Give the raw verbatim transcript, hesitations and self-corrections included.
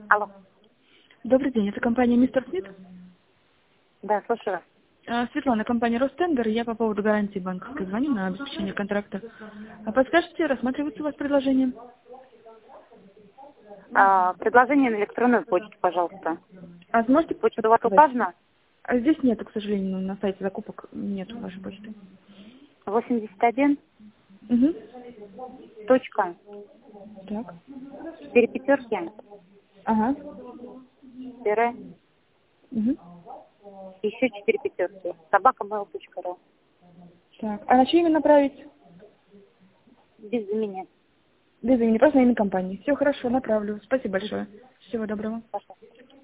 Алло. Добрый день, это компания «Мистер Смит». Да, слушаю вас. А, Светлана, компания «Ростендер». Я по поводу гарантии банковской звоню на обеспечение контракта. А подскажете, рассматривается у вас предложение? А, предложение на электронную почту, пожалуйста. А сможете Почта у вас подсказать? указана? А здесь нету, к сожалению, на сайте закупок нету вашей почты. восемьдесят один. Угу. Точка. Так. Четыре пятерки. Ага. Тире. Угу. Еще четыре пятерки. собака мэйл точка ру. Так. А на чье имя направить? Без меня. Без имени, просто на имя компании. Все хорошо, направлю. Спасибо большое. Всего доброго. Пожалуйста.